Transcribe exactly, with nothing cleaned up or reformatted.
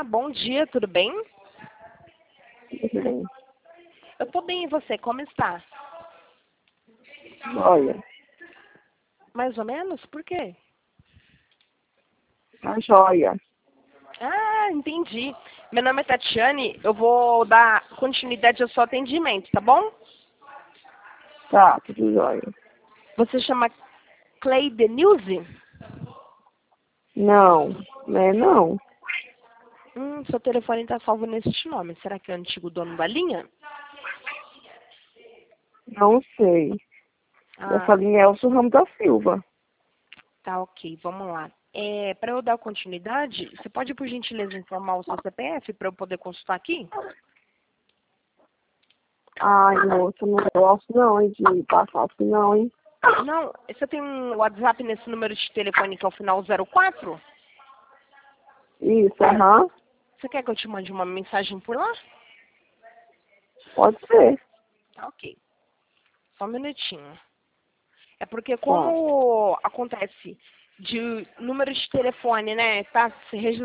bom dia, tudo bem? Tudo bem. Eu tô bem, e você, como está? Olha, Mais ou menos? Por quê? a joia. Ah, entendi. Meu nome é Tatiane, eu vou dar continuidade ao seu atendimento, tá bom? Tá, tudo jóia. Você chama Cleide Nilze? Não, né? Não. Hum, seu telefone está salvo neste nome. Será que é o antigo dono da linha? Não sei. Ah, Essa linha é Elcio Ramos da Silva. tá ok, vamos lá. É, para eu dar continuidade, você pode, por gentileza, informar o seu C P F para eu poder consultar aqui? Ai, moça, não gosto não, hein, de passar assim não, hein. Não, você tem um WhatsApp nesse número de telefone que é o final zero quatro? Isso, aham. Você quer que eu te mande uma mensagem por lá? Pode ser. Tá ok. Só um minutinho. É porque Tá. como acontece de número de telefone, né, tá se